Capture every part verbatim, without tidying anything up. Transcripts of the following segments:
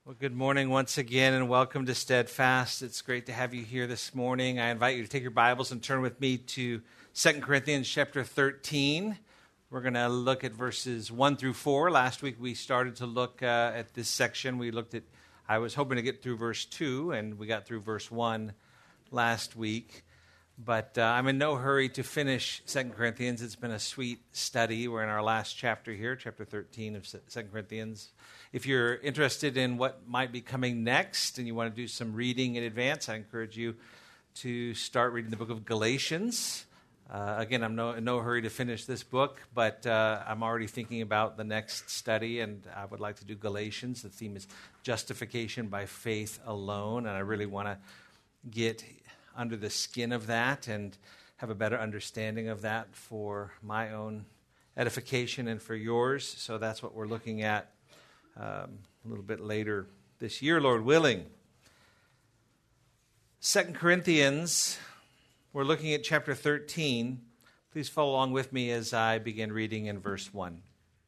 Well, good morning once again, and welcome to Steadfast. It's great to have you here this morning. I invite you to take your Bibles and turn with me to Second Corinthians chapter thirteen. We're going to look at verses one through four. Last week we started to look uh, at this section. We looked at, I was hoping to get through verse two, and we got through verse one last week. But uh, I'm in no hurry to finish Second Corinthians. It's been a sweet study. We're in our last chapter here, chapter thirteen of Second Corinthians. If you're interested in what might be coming next and you want to do some reading in advance, I encourage you to start reading the book of Galatians. Uh, again, I'm no, in no hurry to finish this book, but uh, I'm already thinking about the next study, and I would like to do Galatians. The theme is justification by faith alone, and I really want to get under the skin of that and have a better understanding of that for my own edification and for yours. So that's what we're looking at um, a little bit later this year, Lord willing. Second Corinthians, we're looking at chapter thirteen. Please follow along with me as I begin reading in verse one.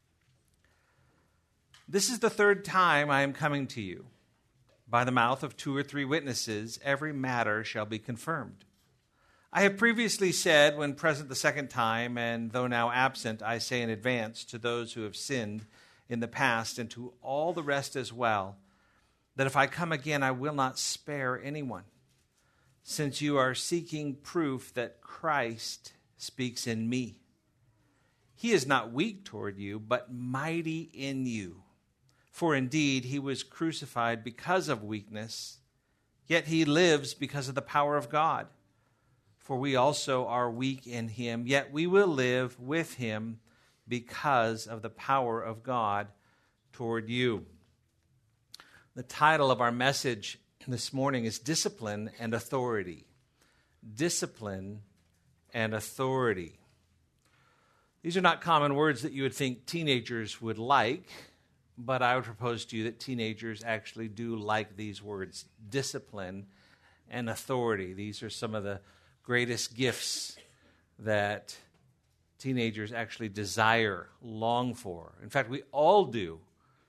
This is the third time I am coming to you. By the mouth of two or three witnesses, every matter shall be confirmed. I have previously said, when present the second time, and though now absent, I say in advance to those who have sinned in the past and to all the rest as well, that if I come again, I will not spare anyone, since you are seeking proof that Christ speaks in me. He is not weak toward you, but mighty in you. For indeed, he was crucified because of weakness, yet he lives because of the power of God. For we also are weak in him, yet we will live with him because of the power of God toward you. The title of our message this morning is Discipline and Authority. Discipline and Authority. These are not common words that you would think teenagers would like, but I would propose to you that teenagers actually do like these words, discipline and authority. These are some of the greatest gifts that teenagers actually desire, long for. In fact, we all do,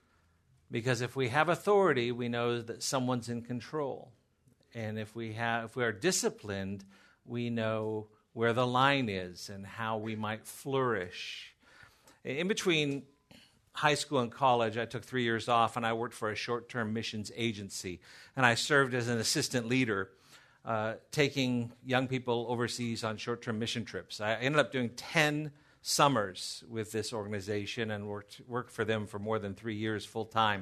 because if we have authority, we know that someone's in control. And if we have, if we are disciplined, we know where the line is and how we might flourish. In between high school and college, I took three years off, and I worked for a short-term missions agency. And I served as an assistant leader, uh, taking young people overseas on short-term mission trips. I ended up doing ten summers with this organization and worked worked for them for more than three years full-time.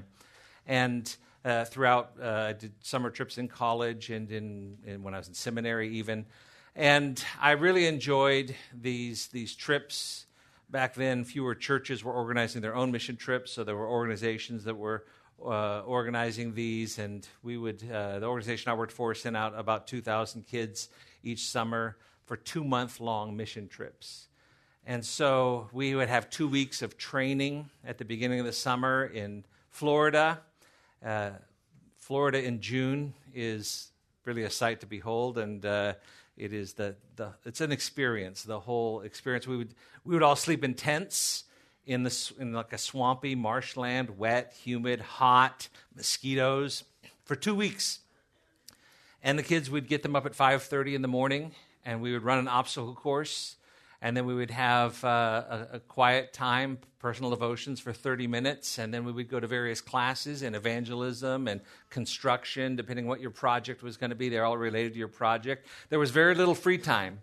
And uh, throughout, uh, I did summer trips in college and in, in when I was in seminary even. And I really enjoyed these these trips. Back then, fewer churches were organizing their own mission trips, so there were organizations that were uh, organizing these, and we would, uh, the organization I worked for sent out about two thousand kids each summer for two-month-long mission trips. And so we would have two weeks of training at the beginning of the summer in Florida. Uh, Florida in June is really a sight to behold, and uh, It is the, the it's an experience, the whole experience. We would we would all sleep in tents in the in like a swampy marshland, wet, humid, hot, mosquitoes for two weeks. And the kids, would get them up at five thirty in the morning, and we would run an obstacle course, and then we would have uh, a, a quiet time, personal devotions for thirty minutes, and then we would go to various classes in evangelism and construction, depending what your project was going to be. They're all related to your project. There was very little free time.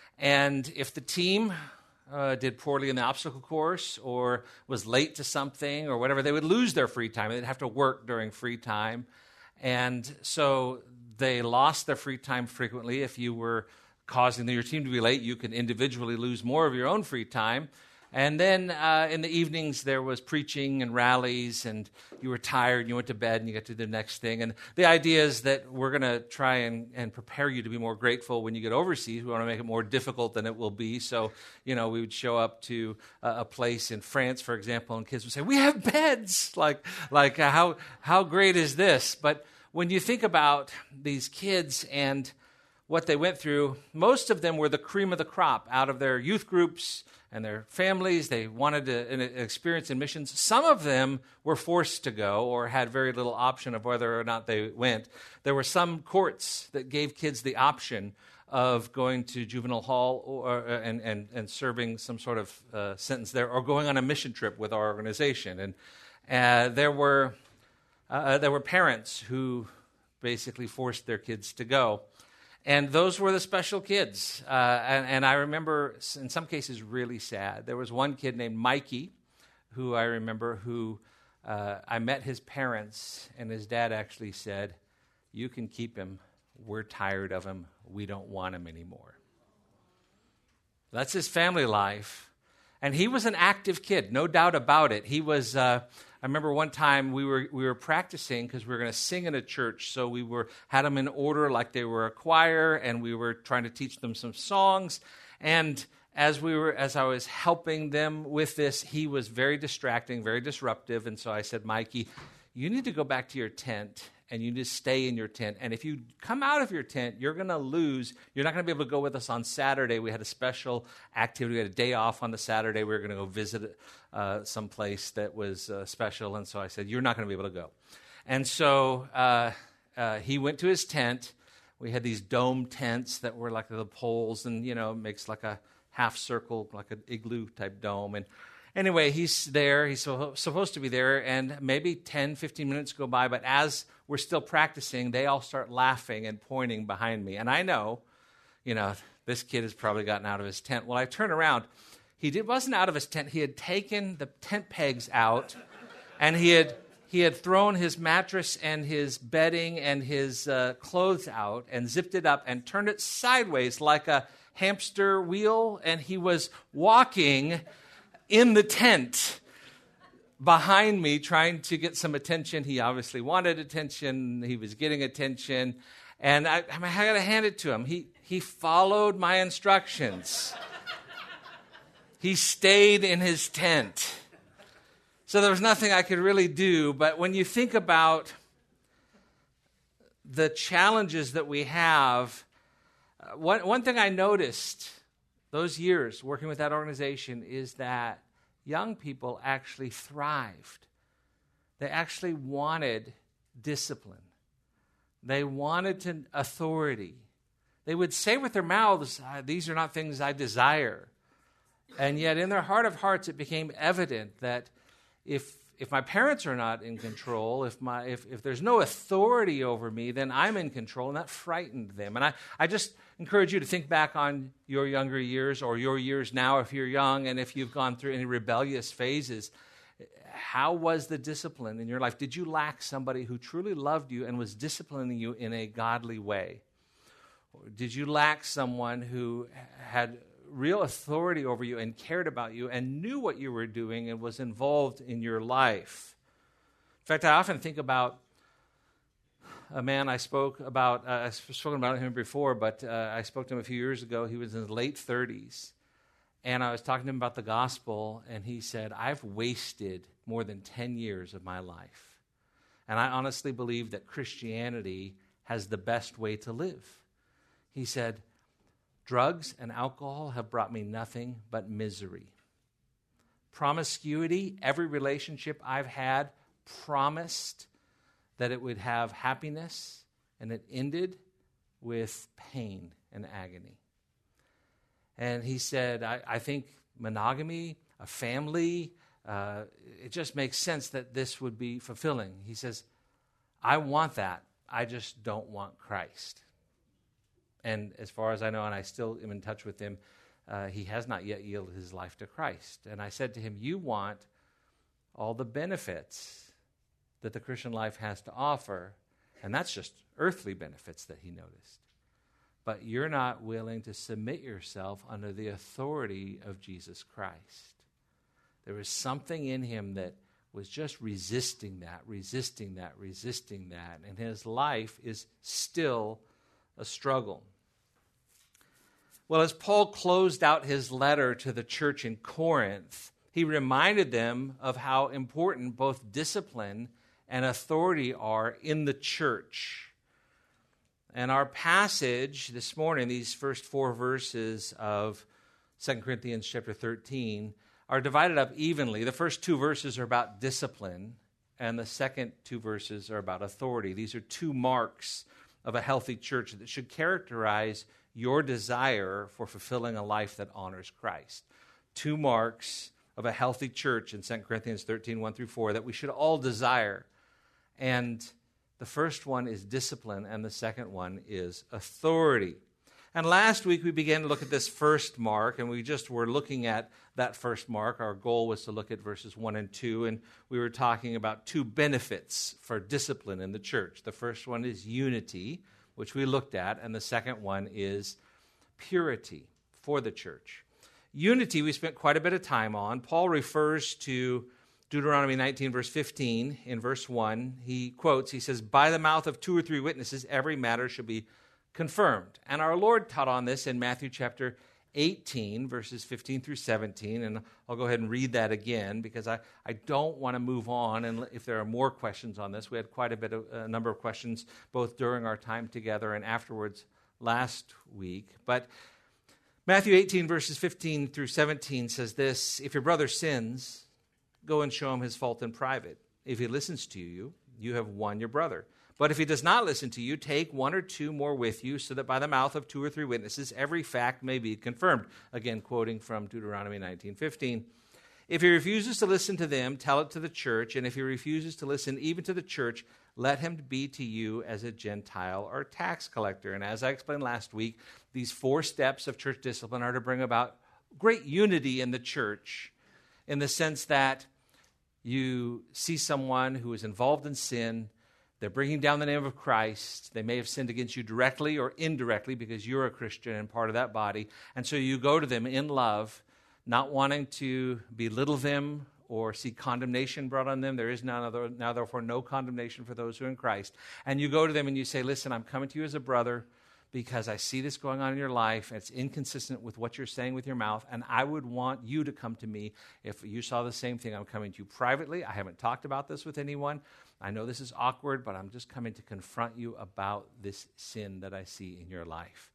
And if the team uh, did poorly in the obstacle course or was late to something or whatever, they would lose their free time. They'd have to work during free time. And so they lost their free time frequently. If you were causing your team to be late, you can individually lose more of your own free time. And then uh, in the evenings, there was preaching and rallies, and you were tired, and you went to bed, and you got to do the next thing. And the idea is that we're going to try and, and prepare you to be more grateful when you get overseas. We want to make it more difficult than it will be. So, you know, we would show up to uh, a place in France, for example, and kids would say, "We have beds!" Like, like uh, how how great is this? But when you think about these kids and what they went through, most of them were the cream of the crop out of their youth groups and their families. They wanted to, an experience in missions. Some of them were forced to go or had very little option of whether or not they went. There were some courts that gave kids the option of going to juvenile hall or, uh, and, and, and serving some sort of uh, sentence there, or going on a mission trip with our organization. And uh, there were uh, there were parents who basically forced their kids to go. And those were the special kids. Uh, and, and I remember, in some cases, really sad. There was one kid named Mikey, who I remember, who uh, I met his parents, and his dad actually said, "You can keep him. We're tired of him. We don't want him anymore." That's his family life. And he was an active kid, no doubt about it. He was, uh, I remember one time we were we were practicing because we were going to sing in a church. So we were had them in order like they were a choir, and we were trying to teach them some songs. And as we were, as I was helping them with this, he was very distracting, very disruptive. And so I said, "Mikey, you need to go back to your tent, and you need to stay in your tent. And if you come out of your tent, you're going to lose. You're not going to be able to go with us on Saturday." We had a special activity. We had a day off on the Saturday. We were going to go visit uh, some place that was uh, special. And so I said, "You're not going to be able to go." And so uh, uh, he went to his tent. We had these dome tents that were like the poles, and, you know, it makes like a half circle, like an igloo type dome. And anyway, he's there. He's so, supposed to be there, and maybe ten, fifteen minutes go by, but as we're still practicing, they all start laughing and pointing behind me. And I know, you know, this kid has probably gotten out of his tent. Well, I turn around. He did, wasn't out of his tent. He had taken the tent pegs out, and he had he had thrown his mattress and his bedding and his uh, clothes out and zipped it up and turned it sideways like a hamster wheel, and he was walking in the tent behind me trying to get some attention. He obviously wanted attention. He was getting attention. And I, I, mean, I got to hand it to him. He, he followed my instructions. He stayed in his tent. So there was nothing I could really do. But when you think about the challenges that we have, uh, one, one thing I noticed those years working with that organization is that young people actually thrived. They actually wanted discipline. They wanted to, authority. They would say with their mouths, "These are not things I desire." And yet in their heart of hearts, it became evident that if if my parents are not in control, if my if, if there's no authority over me, then I'm in control, and that frightened them. And I, I just encourage you to think back on your younger years or your years now if you're young, and if you've gone through any rebellious phases. How was the discipline in your life? Did you lack somebody who truly loved you and was disciplining you in a godly way? Or did you lack someone who had real authority over you and cared about you and knew what you were doing and was involved in your life? In fact, I often think about a man I spoke about, uh, I've spoken about him before, but uh, I spoke to him a few years ago. He was in his late thirties, and I was talking to him about the gospel, and he said, "I've wasted more than ten years of my life. And I honestly believe that Christianity has the best way to live." He said, "Drugs and alcohol have brought me nothing but misery. Promiscuity, every relationship I've had promised that it would have happiness, and it ended with pain and agony." And he said, I, I think monogamy, a family, uh, it just makes sense that this would be fulfilling. He says, "I want that. I just don't want Christ." And as far as I know, and I still am in touch with him, uh, he has not yet yielded his life to Christ. And I said to him, "You want all the benefits that the Christian life has to offer," and that's just earthly benefits that he noticed. "But you're not willing to submit yourself under the authority of Jesus Christ." There was something in him that was just resisting that, resisting that, resisting that. And his life is still a struggle. Well, as Paul closed out his letter to the church in Corinth, he reminded them of how important both discipline and authority are in the church. And our passage this morning, these first four verses of Second Corinthians chapter thirteen, are divided up evenly. The first two verses are about discipline, and the second two verses are about authority. These are two marks of a healthy church that should characterize your desire for fulfilling a life that honors Christ. Two marks of a healthy church in Second Corinthians thirteen, one through four, that we should all desire. And the first one is discipline, and the second one is authority. And last week we began to look at this first mark, and we just were looking at that first mark. Our goal was to look at verses one and two, and we were talking about two benefits for discipline in the church. The first one is unity, which we looked at, and the second one is purity for the church. Unity we spent quite a bit of time on. Paul refers to Deuteronomy nineteen, verse fifteen. In verse one, he quotes, he says, "By the mouth of two or three witnesses, every matter shall be confirmed." And our Lord taught on this in Matthew chapter eighteen, verses fifteen through seventeen. And I'll go ahead and read that again because I, I don't want to move on. And if there are more questions on this, we had quite a bit of a number of questions both during our time together and afterwards last week. But Matthew eighteen, verses fifteen through seventeen says this: "If your brother sins, go and show him his fault in private. If he listens to you, you have won your brother. But if he does not listen to you, take one or two more with you, so that by the mouth of two or three witnesses every fact may be confirmed." Again, quoting from Deuteronomy nineteen fifteen. "If he refuses to listen to them, tell it to the church. And if he refuses to listen even to the church, let him be to you as a Gentile or tax collector." And as I explained last week, these four steps of church discipline are to bring about great unity in the church, in the sense that you see someone who is involved in sin. They're bringing down the name of Christ. They may have sinned against you directly or indirectly because you're a Christian and part of that body. And so you go to them in love, not wanting to belittle them or see condemnation brought on them. There is now, now therefore no condemnation for those who are in Christ. And you go to them and you say, "Listen, I'm coming to you as a brother because I see this going on in your life. It's inconsistent with what you're saying with your mouth, and I would want you to come to me if you saw the same thing. I'm coming to you privately. I haven't talked about this with anyone. I know this is awkward, but I'm just coming to confront you about this sin that I see in your life."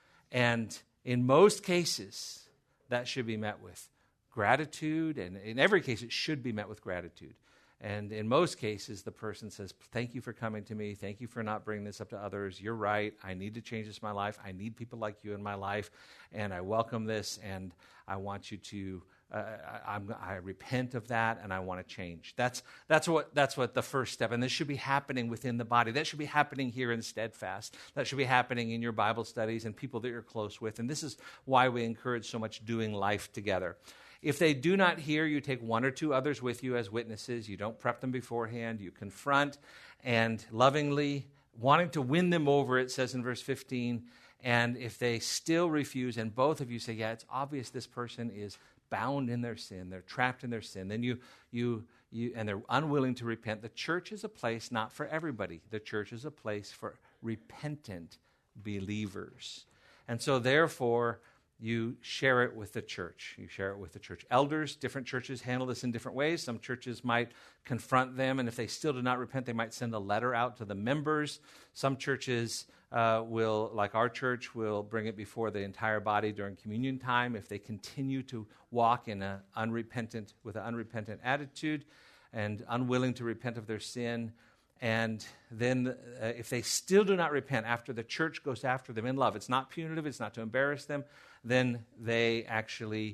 And in most cases, that should be met with gratitude, and in every case, it should be met with gratitude. And in most cases, the person says, "Thank you for coming to me. Thank you for not bringing this up to others. You're right. I need to change this in my life. I need people like you in my life, and I welcome this, and I want you to, uh, I, I'm, I repent of that, and I want to change." That's, that's, what, that's what the first step, and this should be happening within the body. That should be happening here in Steadfast. That should be happening in your Bible studies and people that you're close with, and this is why we encourage so much doing life together. If they do not hear, you take one or two others with you as witnesses. You don't prep them beforehand. You confront and lovingly, wanting to win them over, it says in verse fifteen. And if they still refuse, and both of you say, "Yeah, it's obvious this person is bound in their sin. They're trapped in their sin," then you, you, you, and they're unwilling to repent. The church is a place not for everybody. The church is a place for repentant believers. And so therefore, you share it with the church. You share it with the church elders. Different churches handle this in different ways. Some churches might confront them, and if they still do not repent, they might send a letter out to the members. Some churches uh, will, like our church, will bring it before the entire body during communion time if they continue to walk in a unrepentant, with an unrepentant attitude and unwilling to repent of their sin. And then uh, if they still do not repent after the church goes after them in love, it's not punitive, it's not to embarrass them, then they actually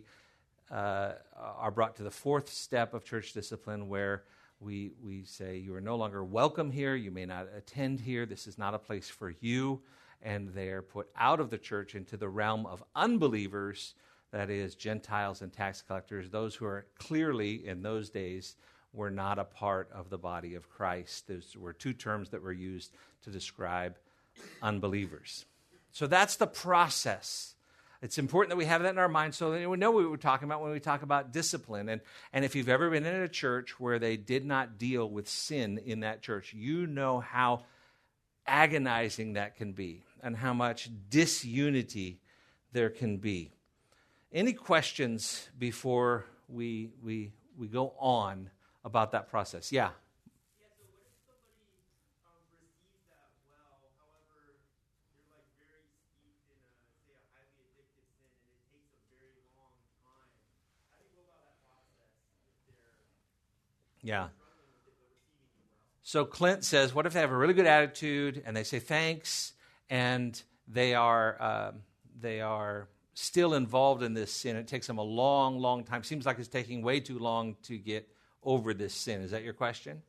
uh, are brought to the fourth step of church discipline, where we, we say, "You are no longer welcome here, you may not attend here, this is not a place for you," and they are put out of the church into the realm of unbelievers, that is, Gentiles and tax collectors, those who are clearly, in those days, were not a part of the body of Christ. Those were two terms that were used to describe unbelievers. So that's the process. It's important that we have that in our mind so that we know what we're talking about when we talk about discipline. And, and if you've ever been in a church where they did not deal with sin in that church, you know how agonizing that can be and how much disunity there can be. Any questions before we we we go on about that process? Yeah. Yeah, so what if somebody um, receives that well, however, they're like very steeped in, a, say, a highly addictive sin, and it takes a very long Yeah. So Clint says, what if they have a really good attitude and they say thanks, and they are um, they are still involved in this sin? It takes them a long, long time. Seems like it's taking way too long to get over this sin. Is that your question?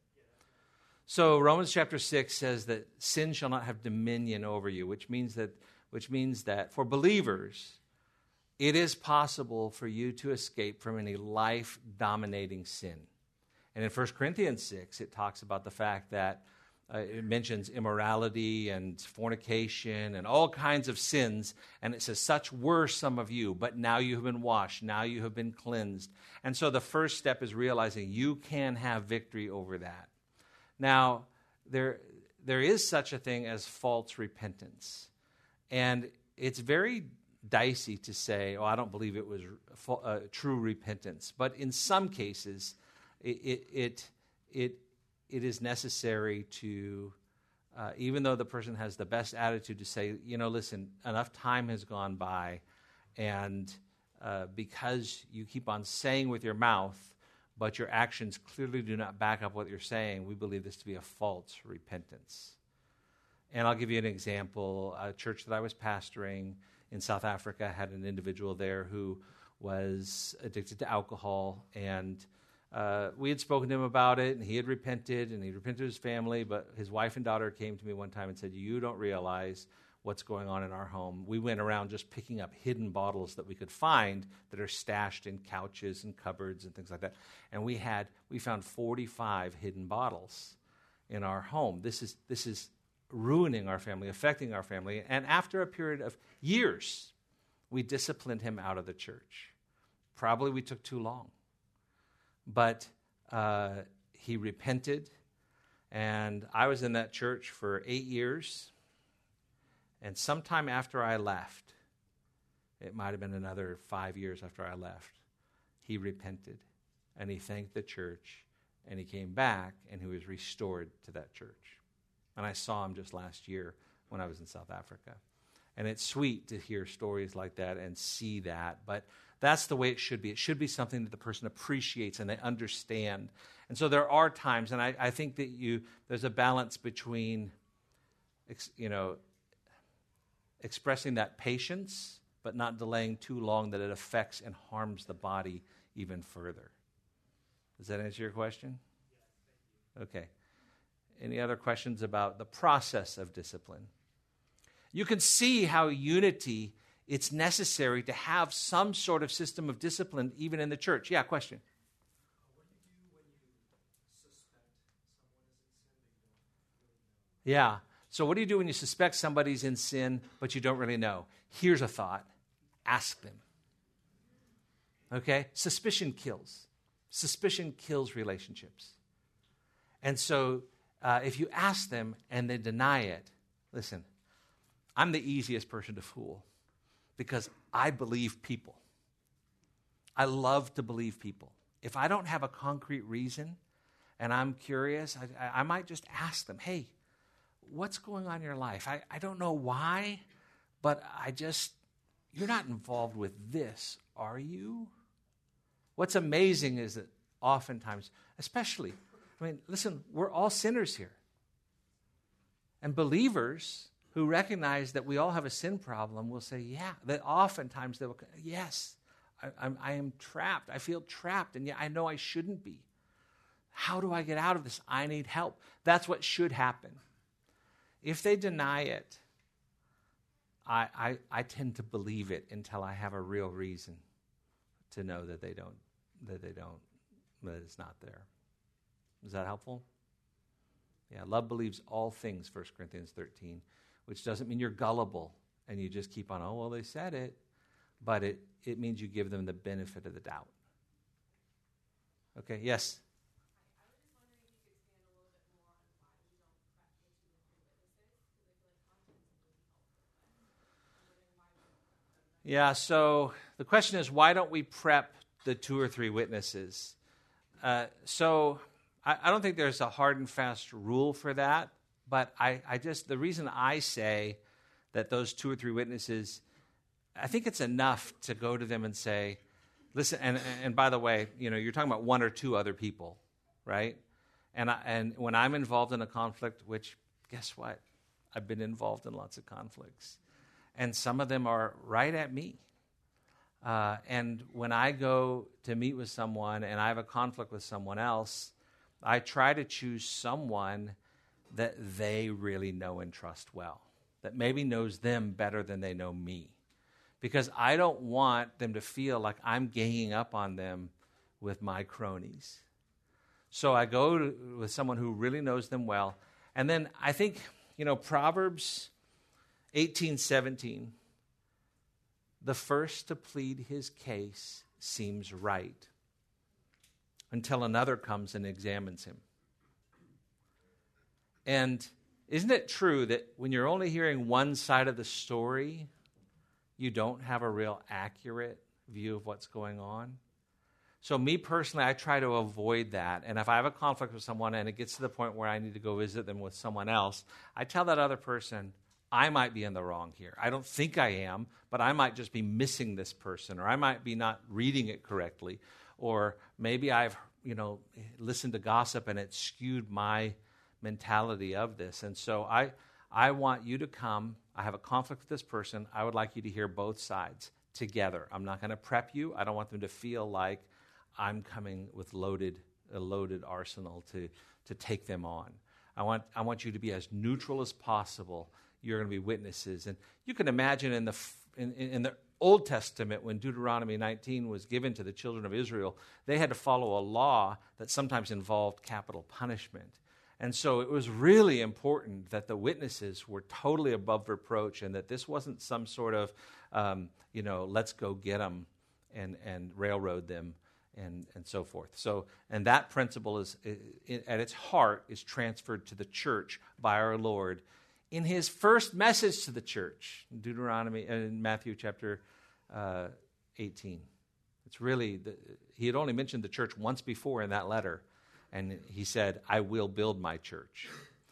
So Romans chapter six says that sin shall not have dominion over you, which means that which means that for believers, it is possible for you to escape from any life-dominating sin. And in First Corinthians six, it talks about the fact that uh, it mentions immorality and fornication and all kinds of sins. And it says, such were some of you, but now you have been washed. Now you have been cleansed. And so the first step is realizing you can have victory over that. Now, there there is such a thing as false repentance. And it's very dicey to say, oh, I don't believe it was uh, true repentance. But in some cases, it it it it, it is necessary to, uh, even though the person has the best attitude, to say, you know, listen, enough time has gone by, and uh, because you keep on saying with your mouth, but your actions clearly do not back up what you're saying, we believe this to be a false repentance. And I'll give you an example. A church that I was pastoring in South Africa had an individual there who was addicted to alcohol, and uh, we had spoken to him about it, and he had repented, and he repented to his family, but his wife and daughter came to me one time and said, you don't realize what's going on in our home. We went around just picking up hidden bottles that we could find that are stashed in couches and cupboards and things like that. And we had we found forty-five hidden bottles in our home. This is this is ruining our family, affecting our family. And after a period of years, we disciplined him out of the church. Probably we took too long. But uh, he repented, and I was in that church for eight years. And sometime after I left, it might have been another five years after I left, he repented, and he thanked the church, and he came back, and he was restored to that church. And I saw him just last year when I was in South Africa. And it's sweet to hear stories like that and see that, but that's the way it should be. It should be something that the person appreciates and they understand. And so there are times, and I, I think that you there's a balance between, you know, expressing that patience, but not delaying too long that it affects and harms the body even further. Does that answer your question? Yes, thank you. Okay. Any other questions about the process of discipline? You can see how unity, it's necessary to have some sort of system of discipline even in the church. Yeah, question. What do you do when you suspect someone is in sin but you don't really know? Yeah. So what do you do when you suspect somebody's in sin, but you don't really know? Here's a thought. Ask them. Okay? Suspicion kills. Suspicion kills relationships. And so uh, if you ask them and they deny it, listen, I'm the easiest person to fool because I believe people. I love to believe people. If I don't have a concrete reason and I'm curious, I, I might just ask them, hey, what's going on in your life? I, I don't know why, but I just, you're not involved with this, are you? What's amazing is that oftentimes, especially, I mean, listen, we're all sinners here. And believers who recognize that we all have a sin problem will say, yeah, that oftentimes they will, yes, I, I'm, I am trapped. I feel trapped, and yet I know I shouldn't be. How do I get out of this? I need help. That's what should happen. If they deny it, I, I, I tend to believe it until I have a real reason to know that they don't, that they don't, that it's not there. Is that helpful? Yeah, love believes all things, First Corinthians thirteen, which doesn't mean you're gullible and you just keep on, oh, well, they said it, but it, it means you give them the benefit of the doubt. Okay, yes? Yeah, so the question is, why don't we prep the two or three witnesses? Uh, so I, I don't think there's a hard and fast rule for that, but I, I just, the reason I say that those two or three witnesses, I think it's enough to go to them and say, listen, and, and by the way, you know, you're talking about one or two other people, right? And I, and when I'm involved in a conflict, which, guess what? I've been involved in lots of conflicts. And some of them are right at me. Uh, and when I go to meet with someone and I have a conflict with someone else, I try to choose someone that they really know and trust well, that maybe knows them better than they know me. Because I don't want them to feel like I'm ganging up on them with my cronies. So I go to, with someone who really knows them well. And then I think, you know, Proverbs eighteen seventeen, the first to plead his case seems right until another comes and examines him. And isn't it true that when you're only hearing one side of the story, you don't have a real accurate view of what's going on? So me personally, I try to avoid that. And if I have a conflict with someone and it gets to the point where I need to go visit them with someone else, I tell that other person, I might be in the wrong here. I don't think I am, but I might just be missing this person, or I might be not reading it correctly, or maybe I've, you know, listened to gossip and it skewed my mentality of this. And so I, I want you to come. I have a conflict with this person. I would like you to hear both sides together. I'm not going to prep you. I don't want them to feel like I'm coming with loaded, a loaded arsenal to, to take them on. I want, I want you to be as neutral as possible. You're going to be witnesses. And you can imagine in the, in, in the Old Testament, when Deuteronomy nineteen was given to the children of Israel, they had to follow a law that sometimes involved capital punishment. And so it was really important that the witnesses were totally above reproach and that this wasn't some sort of, um, you know, let's go get them and, and railroad them and, and so forth. So, and that principle is, is, at its heart, is transferred to the church by our Lord in his first message to the church, in Deuteronomy, in Matthew chapter uh, eighteen. It's really, the, he had only mentioned the church once before in that letter. And he said, I will build my church.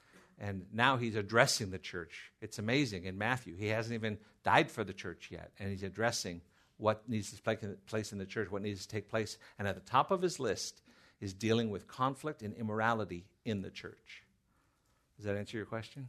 And now he's addressing the church. It's amazing. In Matthew, he hasn't even died for the church yet. And he's addressing what needs to take place in the church, what needs to take place. And at the top of his list is dealing with conflict and immorality in the church. Does that answer your question?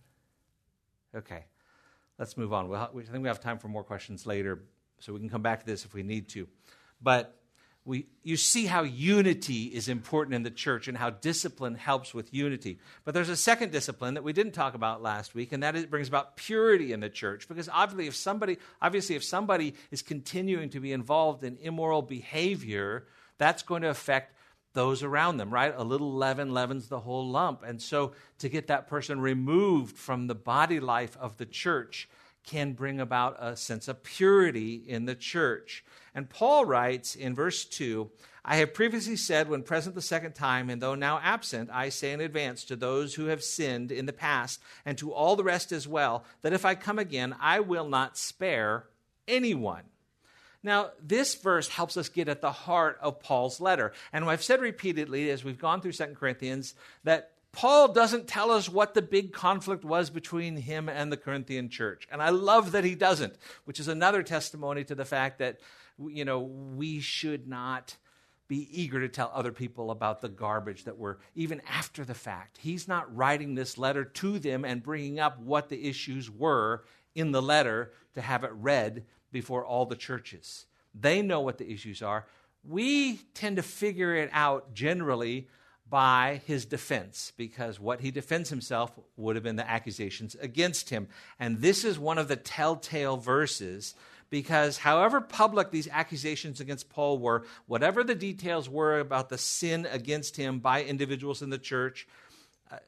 Okay. Let's move on. We'll, I think we have time for more questions later, so we can come back to this if we need to. But We, you see how unity is important in the church and how discipline helps with unity. But there's a second discipline that we didn't talk about last week, and that is, brings about purity in the church. Because obviously if, somebody, obviously, if somebody is continuing to be involved in immoral behavior, that's going to affect those around them, right? A little leaven leavens the whole lump. And so to get that person removed from the body life of the church can bring about a sense of purity in the church. And Paul writes in verse two, I have previously said when present the second time, and though now absent, I say in advance to those who have sinned in the past, and to all the rest as well, that if I come again, I will not spare anyone. Now, this verse helps us get at the heart of Paul's letter. And I've said repeatedly as we've gone through Second Corinthians that Paul doesn't tell us what the big conflict was between him and the Corinthian church. And I love that he doesn't, which is another testimony to the fact that, you know, we should not be eager to tell other people about the garbage that we're, even after the fact. He's not writing this letter to them and bringing up what the issues were in the letter to have it read before all the churches. They know what the issues are. We tend to figure it out generally by his defense, because what he defends himself would have been the accusations against him. And this is one of the telltale verses, because however public these accusations against Paul were, whatever the details were about the sin against him by individuals in the church, uh,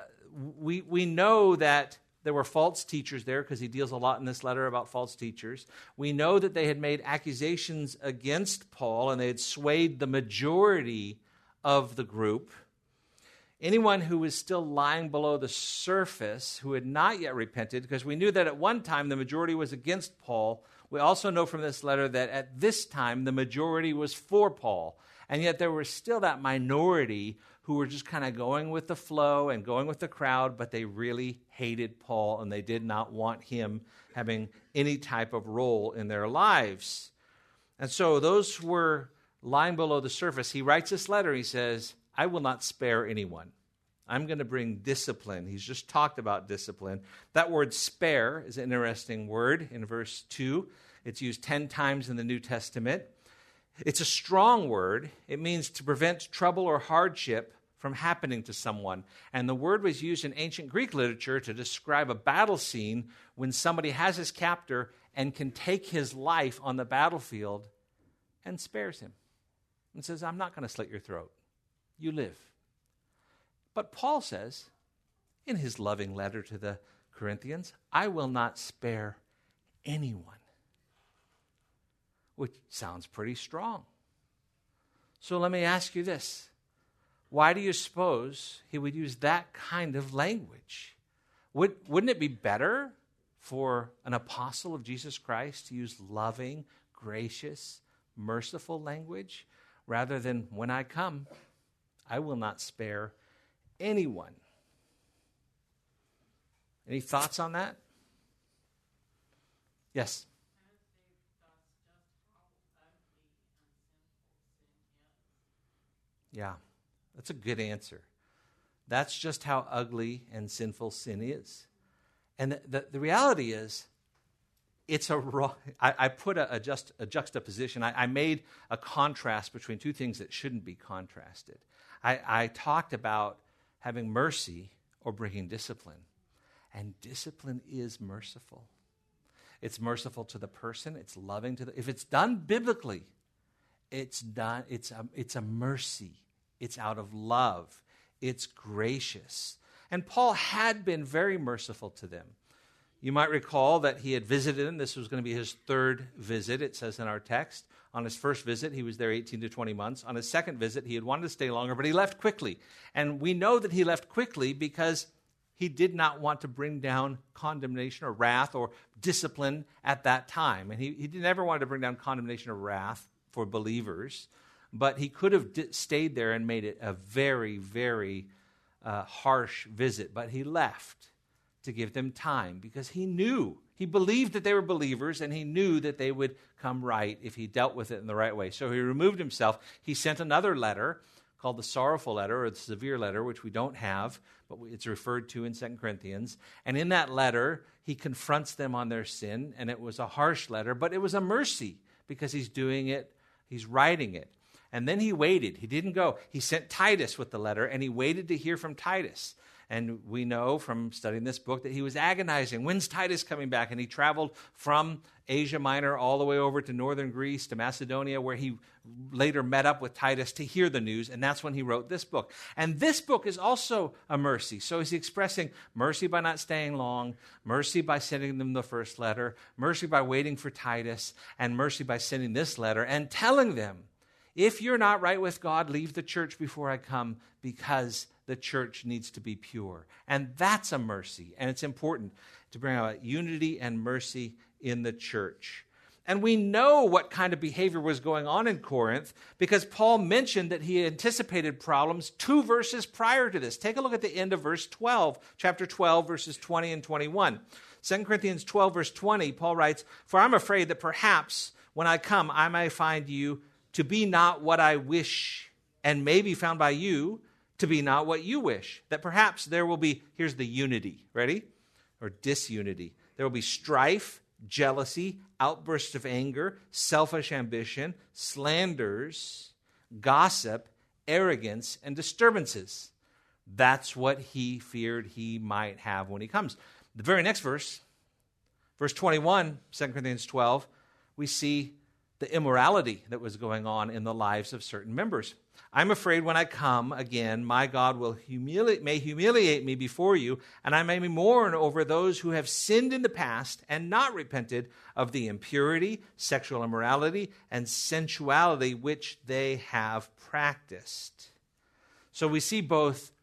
we, we know that there were false teachers there, because he deals a lot in this letter about false teachers. We know that they had made accusations against Paul, and they had swayed the majority of the group. Anyone who was still lying below the surface, who had not yet repented, because we knew that at one time the majority was against Paul. We also know from this letter that at this time the majority was for Paul. And yet there was still that minority who were just kind of going with the flow and going with the crowd, but they really hated Paul and they did not want him having any type of role in their lives. And so those were lying below the surface. He writes this letter. He says, I will not spare anyone. I'm going to bring discipline. He's just talked about discipline. That word spare is an interesting word in verse two. It's used ten times in the New Testament. It's a strong word. It means to prevent trouble or hardship from happening to someone. And the word was used in ancient Greek literature to describe a battle scene when somebody has his captor and can take his life on the battlefield and spares him and says, I'm not going to slit your throat. You live. But Paul says in his loving letter to the Corinthians, I will not spare anyone, which sounds pretty strong. So let me ask you this. Why do you suppose he would use that kind of language? Would, wouldn't it be better for an apostle of Jesus Christ to use loving, gracious, merciful language rather than when I come, I will not spare anyone? Any thoughts on that? Yes. Yeah, that's a good answer. That's just how ugly and sinful sin is. And the, the, the reality is, it's a raw, I, I put a, a, just, a juxtaposition. I, I made a contrast between two things that shouldn't be contrasted. I, I talked about having mercy or bringing discipline. And discipline is merciful. It's merciful to the person. It's loving to the, if it's done biblically, it's done, it's a, it's a mercy. It's out of love. It's gracious. And Paul had been very merciful to them. You might recall that he had visited them. This was going to be his third visit, it says in our text. On his first visit, he was there eighteen to twenty months. On his second visit, he had wanted to stay longer, but he left quickly. And we know that he left quickly because he did not want to bring down condemnation or wrath or discipline at that time. And he, he never wanted to bring down condemnation or wrath for believers. But he could have d- stayed there and made it a very, very uh, harsh visit. But he left to give them time because he knew, he believed that they were believers and he knew that they would come right if he dealt with it in the right way. So he removed himself. He sent another letter called the sorrowful letter or the severe letter, which we don't have, but it's referred to in Second Corinthians. And in that letter, he confronts them on their sin, and it was a harsh letter, but it was a mercy because he's doing it, he's writing it. And then he waited. He didn't go. He sent Titus with the letter, and he waited to hear from Titus. And we know from studying this book that he was agonizing. When's Titus coming back? And he traveled from Asia Minor all the way over to northern Greece, to Macedonia, where he later met up with Titus to hear the news. And that's when he wrote this book. And this book is also a mercy. So he's expressing mercy by not staying long, mercy by sending them the first letter, mercy by waiting for Titus, and mercy by sending this letter and telling them, if you're not right with God, leave the church before I come because the church needs to be pure. And that's a mercy. And it's important to bring about unity and mercy in the church. And we know what kind of behavior was going on in Corinth because Paul mentioned that he anticipated problems two verses prior to this. Take a look at the end of verse twelve, chapter twelve, verses twenty and twenty-one. Second Corinthians twelve, verse twenty, Paul writes, "For I'm afraid that perhaps when I come, I may find you to be not what I wish, and may be found by you to be not what you wish. That perhaps there will be," here's the unity, ready? Or disunity. "There will be strife, jealousy, outbursts of anger, selfish ambition, slanders, gossip, arrogance, and disturbances." That's what he feared he might have when he comes. The very next verse, verse twenty-one, Second Corinthians twelve, we see the immorality that was going on in the lives of certain members. "I'm afraid when I come again, my God will humiliate, may humiliate me before you, and I may mourn over those who have sinned in the past and not repented of the impurity, sexual immorality, and sensuality which they have practiced." So we see both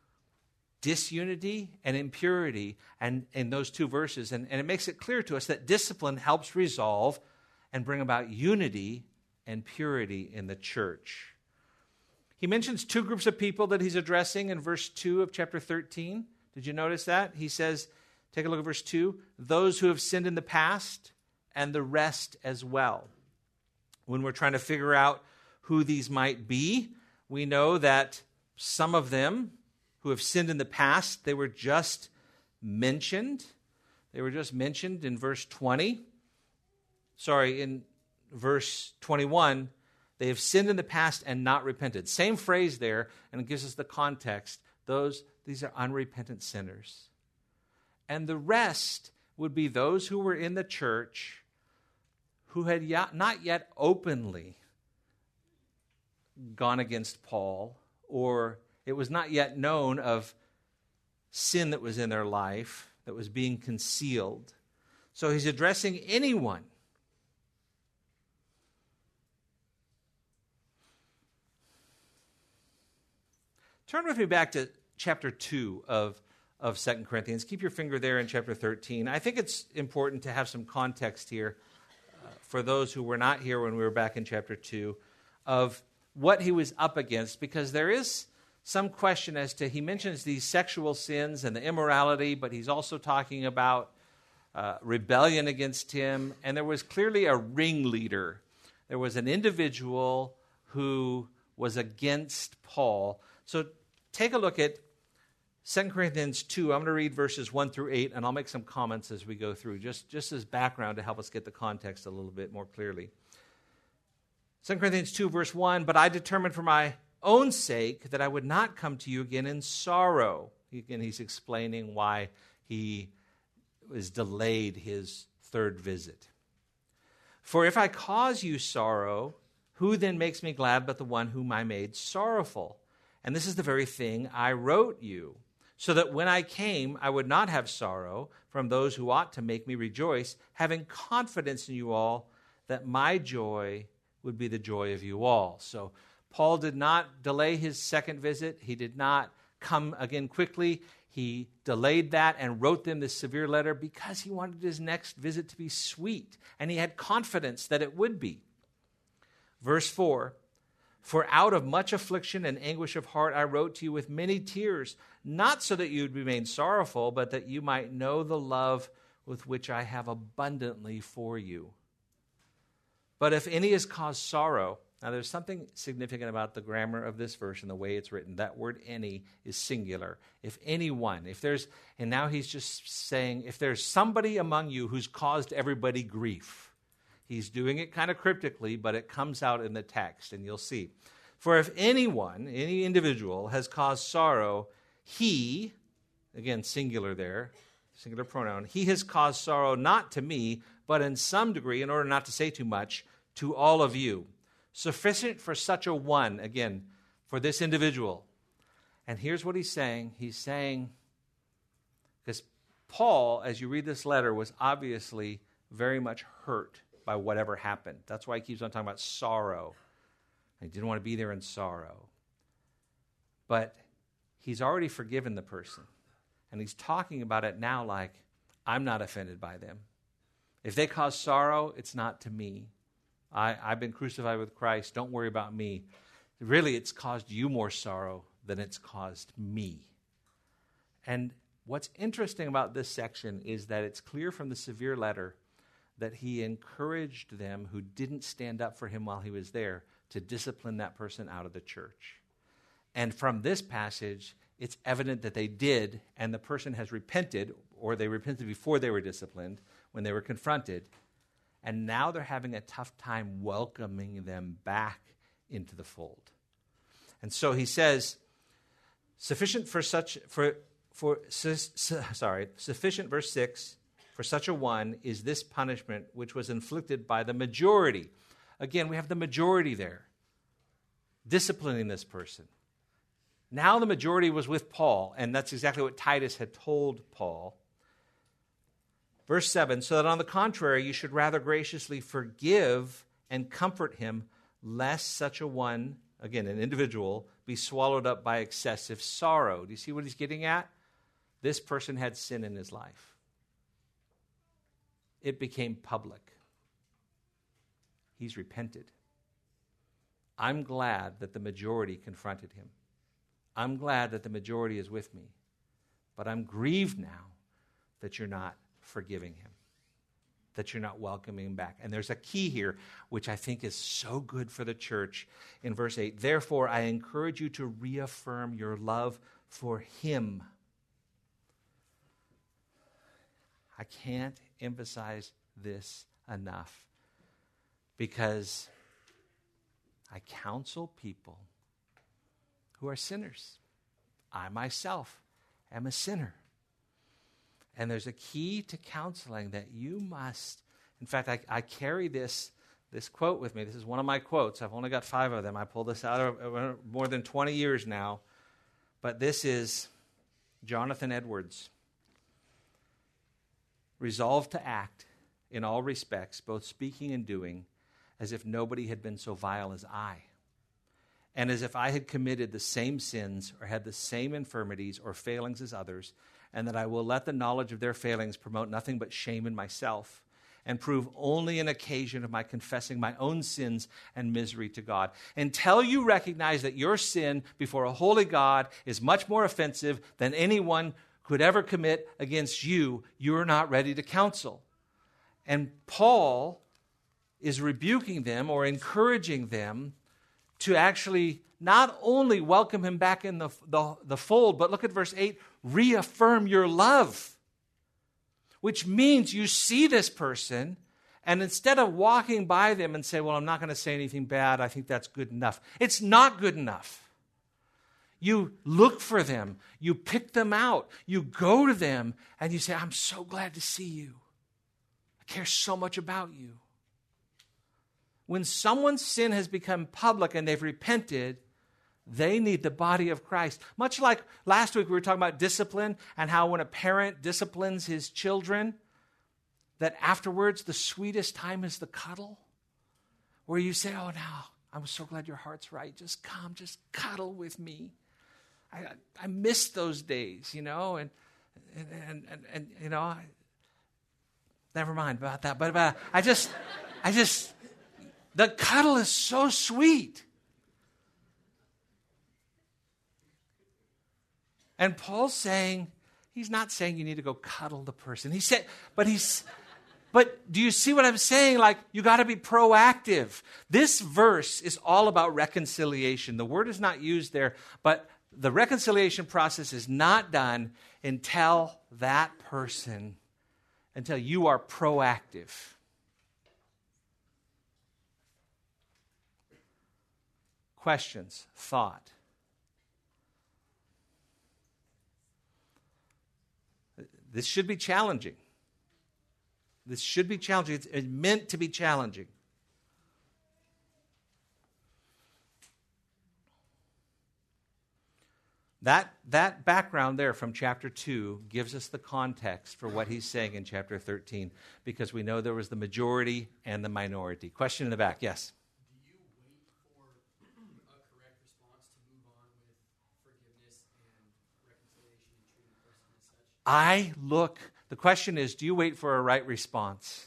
disunity and impurity and in those two verses, and, and it makes it clear to us that discipline helps resolve and bring about unity and purity in the church. He mentions two groups of people that he's addressing in verse two of chapter thirteen. Did you notice that? He says, take a look at verse two, "those who have sinned in the past and the rest as well." When we're trying to figure out who these might be, we know that some of them who have sinned in the past, they were just mentioned. They were just mentioned in verse twenty. Sorry, in verse twenty-one, they have sinned in the past and not repented. Same phrase there, and it gives us the context. Those, these are unrepentant sinners. And the rest would be those who were in the church who had yet, not yet openly gone against Paul, or it was not yet known of sin that was in their life that was being concealed. So he's addressing anyone. Turn with me back to chapter two of, of Second Corinthians. Keep your finger there in chapter thirteen. I think it's important to have some context here uh, for those who were not here when we were back in chapter two of what he was up against, because there is some question as to, he mentions these sexual sins and the immorality, but he's also talking about uh, rebellion against him, and there was clearly a ringleader. There was an individual who was against Paul. So take a look at Second Corinthians two. I'm going to read verses one through eight, and I'll make some comments as we go through, just, just as background to help us get the context a little bit more clearly. Second Corinthians two, verse one, "But I determined for my own sake that I would not come to you again in sorrow." Again, he's explaining why he was delayed his third visit. "For if I cause you sorrow, who then makes me glad but the one whom I made sorrowful? And this is the very thing I wrote you, so that when I came, I would not have sorrow from those who ought to make me rejoice, having confidence in you all that my joy would be the joy of you all." So Paul did not delay his second visit. He did not come again quickly. He delayed that and wrote them this severe letter because he wanted his next visit to be sweet, and he had confidence that it would be. Verse four, "For out of much affliction and anguish of heart I wrote to you with many tears, not so that you would remain sorrowful, but that you might know the love with which I have abundantly for you. But if any has caused sorrow," now there's something significant about the grammar of this verse and the way it's written. That word "any" is singular. If anyone, if there's, and now he's just saying, if there's somebody among you who's caused everybody grief. He's doing it kind of cryptically, but it comes out in the text, and you'll see. "For if anyone, any individual, has caused sorrow, he," again, singular there, singular pronoun, "he has caused sorrow not to me, but in some degree, in order not to say too much, to all of you. Sufficient for such a one," again, for this individual. And here's what he's saying. He's saying, because Paul, as you read this letter, was obviously very much hurt by whatever happened. That's why he keeps on talking about sorrow. He didn't want to be there in sorrow. But he's already forgiven the person. And he's talking about it now like, I'm not offended by them. If they cause sorrow, it's not to me. I, I've been crucified with Christ. Don't worry about me. Really, it's caused you more sorrow than it's caused me. And what's interesting about this section is that it's clear from the severe letter that he encouraged them who didn't stand up for him while he was there to discipline that person out of the church. And from this passage, it's evident that they did, and the person has repented, or they repented before they were disciplined, when they were confronted. And now they're having a tough time welcoming them back into the fold. And so he says, sufficient for such, for, for, sorry, sufficient, verse six, "For such a one is this punishment which was inflicted by the majority." Again, we have the majority there, disciplining this person. Now the majority was with Paul, and that's exactly what Titus had told Paul. Verse seven, "So that on the contrary, you should rather graciously forgive and comfort him, lest such a one," again, an individual, "be swallowed up by excessive sorrow." Do you see what he's getting at? This person had sin in his life. It became public. He's repented. I'm glad that the majority confronted him. I'm glad that the majority is with me. But I'm grieved now that you're not forgiving him. that you're not welcoming him back. And there's a key here, which I think is so good for the church in verse eight. Therefore, I encourage you to reaffirm your love for him. I can't emphasize this enough because I counsel people who are sinners. I myself am a sinner. And there's a key to counseling that you must, in fact, I, I carry this, this quote with me. This is one of my quotes. I've only got five of them. I pulled this out of more than twenty years now. But this is Jonathan Edwards. Resolve to act in all respects, both speaking and doing, as if nobody had been so vile as I, and as if I had committed the same sins or had the same infirmities or failings as others, and that I will let the knowledge of their failings promote nothing but shame in myself, and prove only an occasion of my confessing my own sins and misery to God. Until you recognize that your sin before a holy God is much more offensive than anyone could ever commit against you, you're not ready to counsel. And Paul is rebuking them or encouraging them to actually not only welcome him back in the, the, the fold, but look at verse eight, reaffirm your love. Which means you see this person, and instead of walking by them and say, well, I'm not going to say anything bad, I think that's good enough. It's not good enough. You look for them. You pick them out. You go to them, and you say, I'm so glad to see you. I care so much about you. When someone's sin has become public and they've repented, they need the body of Christ. Much like last week we were talking about discipline and how when a parent disciplines his children, that afterwards the sweetest time is the cuddle, where you say, oh, now, I'm so glad your heart's right. Just come, just cuddle with me. I I miss those days, you know, and, and, and, and, and you know, I, never mind about that. But, but I just, I just, the cuddle is so sweet. And Paul's saying, he's not saying you need to go cuddle the person. He said, but he's, but do you see what I'm saying? Like, you got to be proactive. This verse is all about reconciliation. The word is not used there, but the reconciliation process is not done until that person, until you are proactive. Questions, thought. This should be challenging. This should be challenging. It's meant to be challenging. That, that background there from chapter two gives us the context for what he's saying in chapter thirteen, because we know there was the majority and the minority. Question in the back, yes? Do you wait for a correct response to move on with forgiveness and reconciliation and treating the person as such? I look, the question is, do you wait for a right response?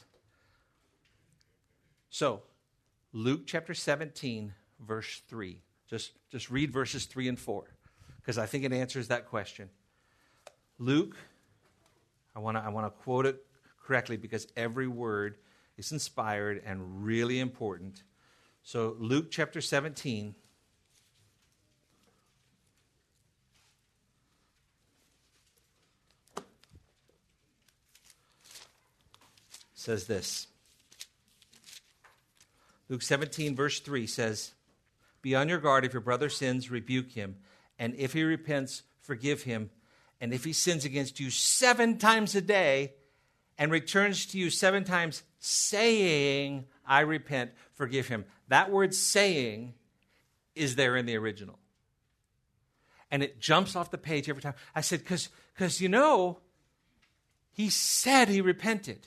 So, Luke chapter seventeen, verse three. Just, just read verses three and four, because I think it answers that question. Luke, I want to I want to quote it correctly because every word is inspired and really important. So, Luke chapter seventeen. Says this. Luke seventeen, verse three says, be on your guard. If your brother sins, rebuke him. And if he repents, forgive him. And if he sins against you seven times a day and returns to you seven times saying, I repent, forgive him. That word saying is there in the original. And it jumps off the page every time. I said, because because you know, he said he repented.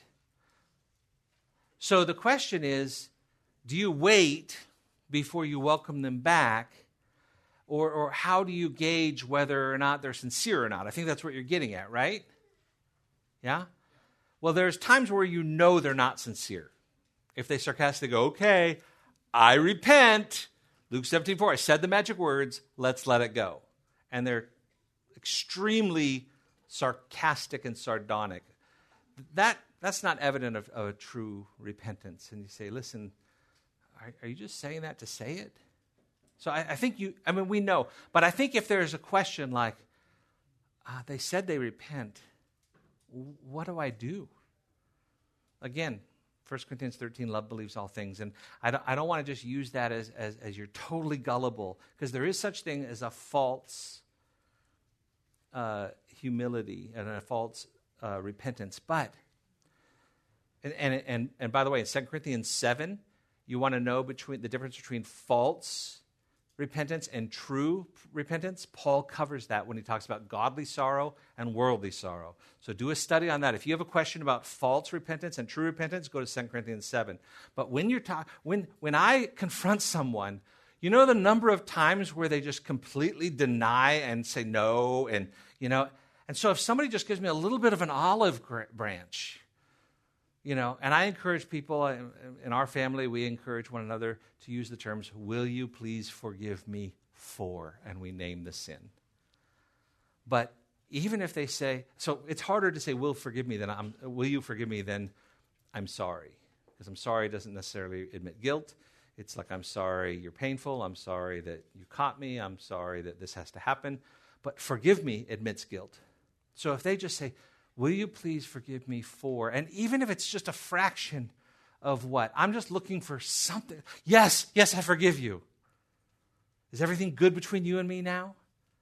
So the question is, do you wait before you welcome them back? Or, or how do you gauge whether or not they're sincere or not? I think that's what you're getting at, right? Yeah? Well, there's times where you know they're not sincere. If they sarcastically go, okay, I repent. Luke seventeen four, I said the magic words, let's let it go. And they're extremely sarcastic and sardonic. That that's not evident of, of a true repentance. And you say, listen, are, are you just saying that to say it? So I, I think you, I mean, we know. But I think if there's a question like, uh, they said they repent, what do I do? Again, First Corinthians thirteen, love believes all things. And I don't, I don't want to just use that as, as, as you're totally gullible, because there is such thing as a false uh, humility and a false uh, repentance. But, and, and, and, and by the way, in Second Corinthians seven, you want to know between the difference between false repentance and true repentance. Paul covers that when he talks about godly sorrow and worldly sorrow. So do a study on that. If you have a question about false repentance and true repentance, go to Second Corinthians seven. But when you're talk, when when I confront someone, you know the number of times where they just completely deny and say no, and you know, and so if somebody just gives me a little bit of an olive branch, you know, and I encourage people, in our family, we encourage one another to use the terms, will you please forgive me for, and we name the sin. But even if they say, so it's harder to say, will forgive me than I'm, will you forgive me than I'm sorry. Because I'm sorry doesn't necessarily admit guilt. It's like, I'm sorry you're painful. I'm sorry that you caught me. I'm sorry that this has to happen. But forgive me admits guilt. So if they just say, will you please forgive me for, and even if it's just a fraction of what, I'm just looking for something. Yes, yes, I forgive you. Is everything good between you and me now?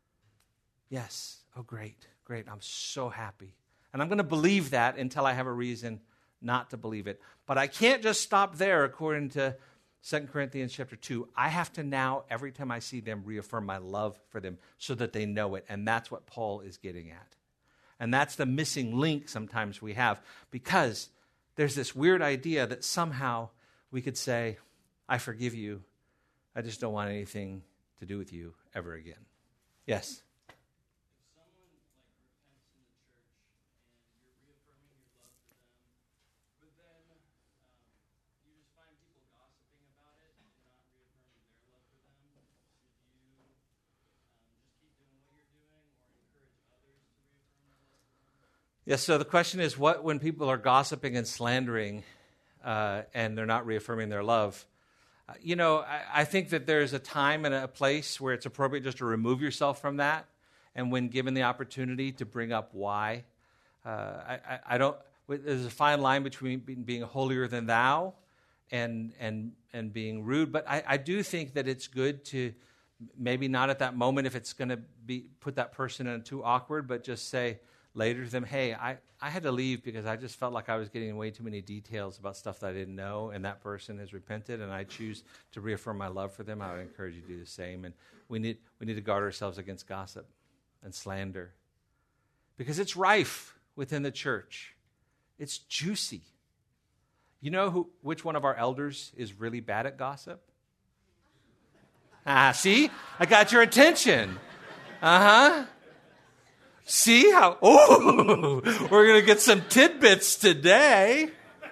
Yes. Oh, great, great. I'm so happy. And I'm going to believe that until I have a reason not to believe it. But I can't just stop there according to Second Corinthians chapter two. I have to now, every time I see them, reaffirm my love for them so that they know it. And that's what Paul is getting at. And that's the missing link sometimes we have, because there's this weird idea that somehow we could say, I forgive you. I just don't want anything to do with you ever again. Yes? If someone like repents in the church and you're reaffirming your love for them, but then um, you just find people gossiping about it and not reaffirming their love for them, should you um, just keep doing what you're doing or encourage others to reaffirm their love for them? Yes, so the question is, what when people are gossiping and slandering uh, and they're not reaffirming their love? Uh, you know, I, I think that there's a time and a place where it's appropriate just to remove yourself from that, and when given the opportunity to bring up why. Uh, I, I, I don't. There's a fine line between being holier than thou and and and being rude, but I, I do think that it's good to maybe not at that moment if it's going to be put that person in too awkward, but just say later to them, hey, I, I had to leave because I just felt like I was getting way too many details about stuff that I didn't know, and that person has repented, and I choose to reaffirm my love for them. I would encourage you to do the same. And we need we need to guard ourselves against gossip and slander, because it's rife within the church. It's juicy. You know who? Which one of our elders is really bad at gossip? Ah, see? I got your attention. Uh-huh. See how, oh, we're going to get some tidbits today.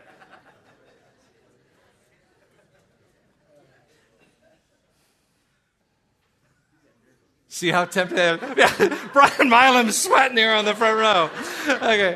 See how tempted I am? Yeah, Brian Milam's sweating here on the front row. Okay.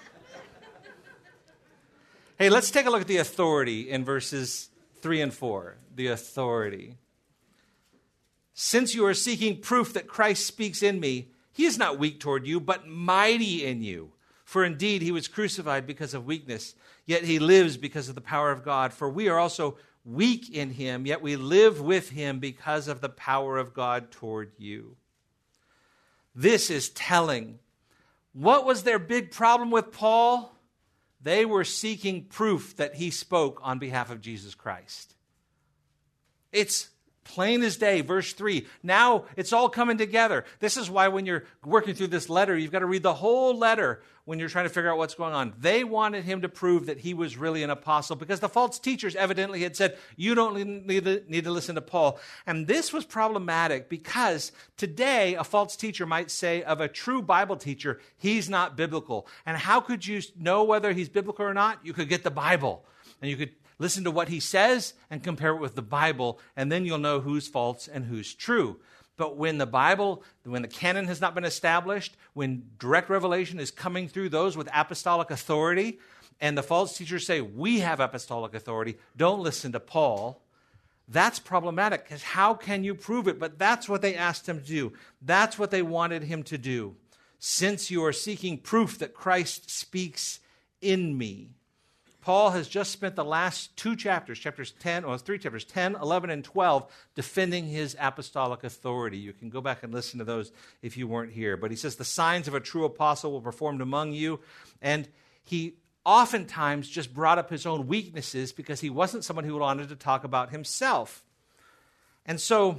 Hey, let's take a look at the authority in verses three and four. The authority. Since you are seeking proof that Christ speaks in me, he is not weak toward you, but mighty in you. For indeed, he was crucified because of weakness, yet he lives because of the power of God. For we are also weak in him, yet we live with him because of the power of God toward you. This is telling. What was their big problem with Paul? They were seeking proof that he spoke on behalf of Jesus Christ. It's plain as day, verse three. Now it's all coming together. This is why when you're working through this letter, you've got to read the whole letter when you're trying to figure out what's going on. They wanted him to prove that he was really an apostle because the false teachers evidently had said, you don't need to, need to listen to Paul. And this was problematic because today a false teacher might say of a true Bible teacher, he's not biblical. And how could you know whether he's biblical or not? You could get the Bible and you could listen to what he says and compare it with the Bible, and then you'll know who's false and who's true. But when the Bible, when the canon has not been established, when direct revelation is coming through those with apostolic authority, and the false teachers say, we have apostolic authority, don't listen to Paul, that's problematic, because how can you prove it? But that's what they asked him to do. That's what they wanted him to do. Since you are seeking proof that Christ speaks in me. Paul has just spent the last two chapters, chapters ten, or three chapters, ten, eleven, and twelve, defending his apostolic authority. You can go back and listen to those if you weren't here. But he says, the signs of a true apostle were performed among you. And he oftentimes just brought up his own weaknesses because he wasn't someone who wanted to talk about himself. And so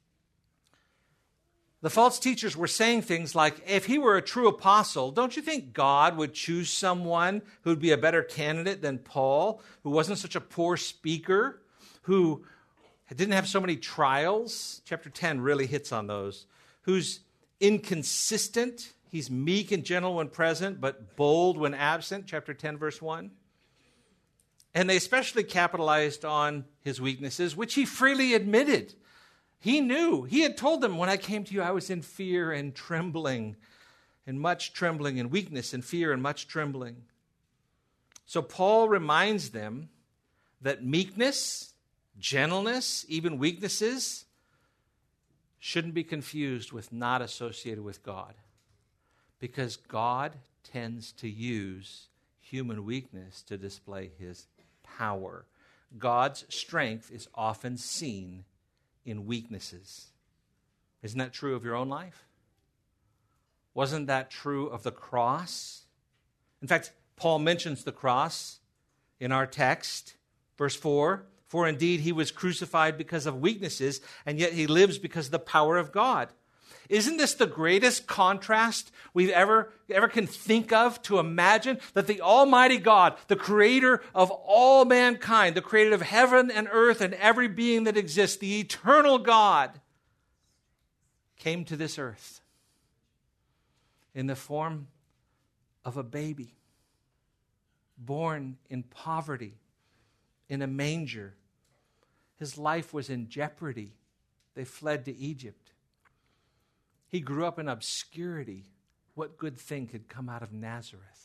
the false teachers were saying things like, if he were a true apostle, don't you think God would choose someone who would be a better candidate than Paul, who wasn't such a poor speaker, who didn't have so many trials? Chapter ten really hits on those. Who's inconsistent. He's meek and gentle when present, but bold when absent. Chapter ten, verse one. And they especially capitalized on his weaknesses, which he freely admitted. He knew. He had told them, when I came to you, I was in fear and trembling, and much trembling, and weakness and fear and much trembling. So Paul reminds them that meekness, gentleness, even weaknesses, shouldn't be confused with not associated with God. Because God tends to use human weakness to display his power. God's strength is often seen in weaknesses. Isn't that true of your own life? Wasn't that true of the cross? In fact, Paul mentions the cross in our text. Verse four, for indeed he was crucified because of weaknesses, and yet he lives because of the power of God. Isn't this the greatest contrast we've ever, ever can think of, to imagine that the Almighty God, the creator of all mankind, the creator of heaven and earth and every being that exists, the eternal God, came to this earth in the form of a baby, born in poverty, in a manger. His life was in jeopardy. They fled to Egypt. He grew up in obscurity. What good thing could come out of Nazareth?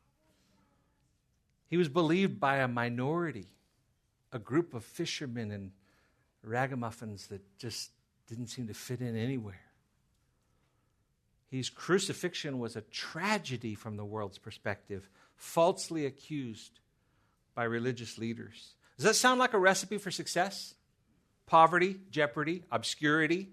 He was believed by a minority, a group of fishermen and ragamuffins that just didn't seem to fit in anywhere. His crucifixion was a tragedy from the world's perspective, falsely accused by religious leaders. Does that sound like a recipe for success? Poverty, jeopardy, obscurity,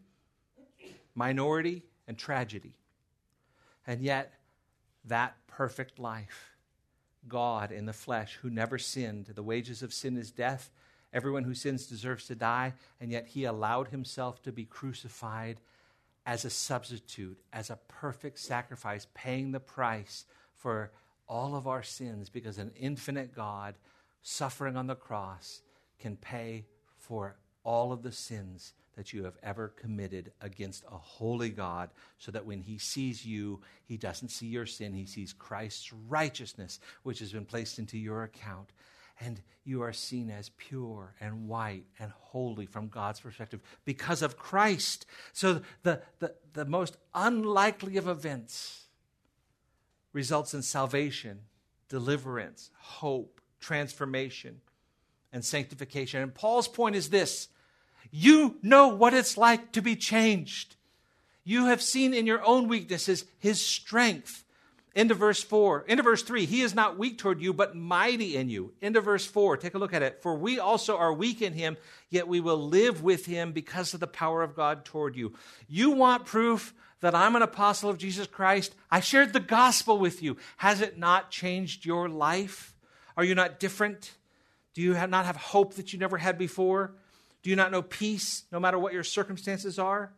minority, and tragedy. And yet, that perfect life, God in the flesh, who never sinned, the wages of sin is death, everyone who sins deserves to die, and yet he allowed himself to be crucified as a substitute, as a perfect sacrifice, paying the price for all of our sins, because an infinite God suffering on the cross can pay for all of the sins that you have ever committed against a holy God, so that when he sees you, he doesn't see your sin. He sees Christ's righteousness, which has been placed into your account. And you are seen as pure and white and holy from God's perspective because of Christ. So the, the, the most unlikely of events results in salvation, deliverance, hope, transformation, and sanctification. And Paul's point is this: you know what it's like to be changed. You have seen in your own weaknesses his strength. Into verse four. Into verse three. He is not weak toward you, but mighty in you. Into verse four. Take a look at it. For we also are weak in him, yet we will live with him because of the power of God toward you. You want proof that I'm an apostle of Jesus Christ? I shared the gospel with you. Has it not changed your life? Are you not different? Do you have not have hope that you never had before? Do you not know peace no matter what your circumstances are?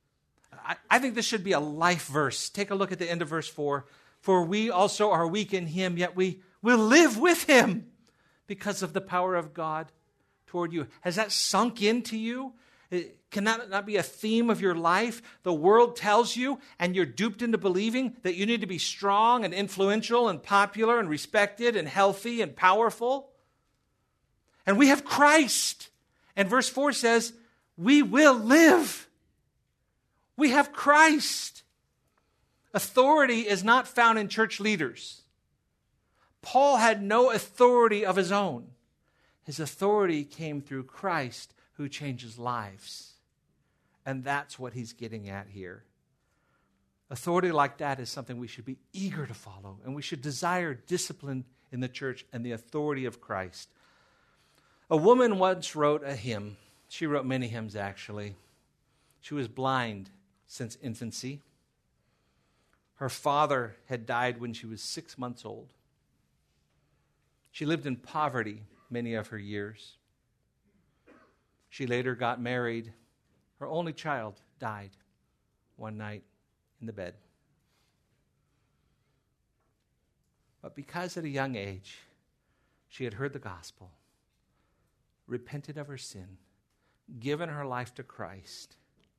I, I think this should be a life verse. Take a look at the end of verse four. For we also are weak in him, yet we will live with him because of the power of God toward you. Has that sunk into you? Can that not be a theme of your life? The world tells you, and you're duped into believing, that you need to be strong and influential and popular and respected and healthy and powerful. And we have Christ. And verse four says, we will live. We have Christ. Authority is not found in church leaders. Paul had no authority of his own. His authority came through Christ, who changes lives. And that's what he's getting at here. Authority like that is something we should be eager to follow, and we should desire discipline in the church and the authority of Christ. A woman once wrote a hymn. She wrote many hymns, actually. She was blind since infancy. Her father had died when she was six months old. She lived in poverty many of her years. She later got married. Her only child died one night in the bed. But because at a young age she had heard the gospel, repented of her sin, given her life to Christ,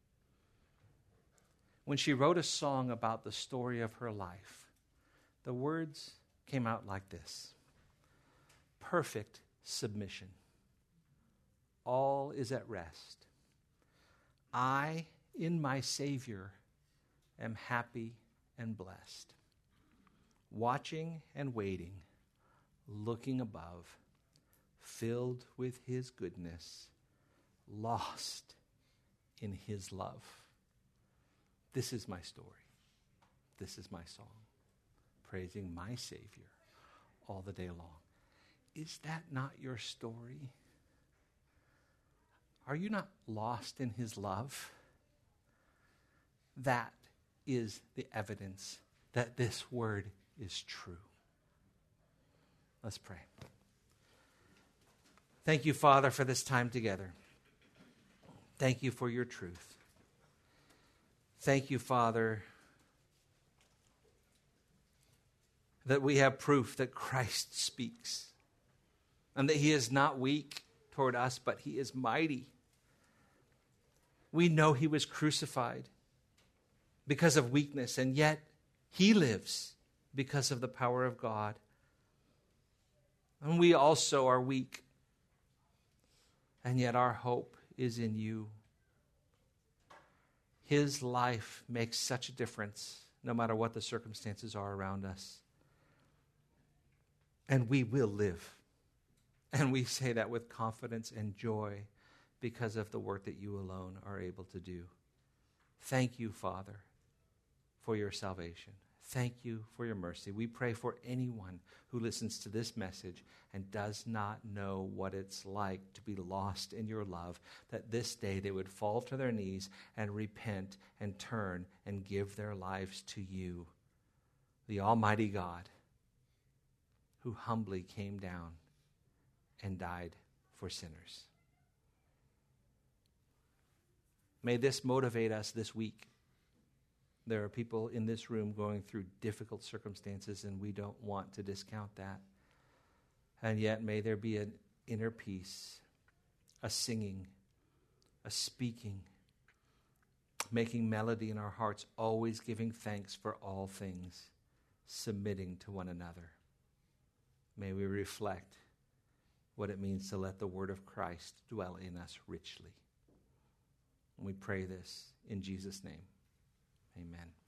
when she wrote a song about the story of her life, the words came out like this: perfect submission. All is at rest. I, in my Savior, am happy and blessed. Watching and waiting, looking above, filled with his goodness, lost in his love. This is my story. This is my song, praising my Savior all the day long. Is that not your story? Are you not lost in his love? That is the evidence that this word is true. Let's pray. Thank you, Father, for this time together. Thank you for your truth. Thank you, Father, that we have proof that Christ speaks and that he is not weak toward us, but he is mighty. We know he was crucified because of weakness, and yet he lives because of the power of God. And we also are weak, and yet our hope is in you. His life makes such a difference, no matter what the circumstances are around us. And we will live. And we say that with confidence and joy because of the work that you alone are able to do. Thank you, Father, for your salvation. Thank you for your mercy. We pray for anyone who listens to this message and does not know what it's like to be lost in your love, that this day they would fall to their knees and repent and turn and give their lives to you, the Almighty God, who humbly came down and died for sinners. May this motivate us this week. There are people in this room going through difficult circumstances, and we don't want to discount that. And yet may there be an inner peace, a singing, a speaking, making melody in our hearts, always giving thanks for all things, submitting to one another. May we reflect what it means to let the word of Christ dwell in us richly. And we pray this in Jesus' name. Amen.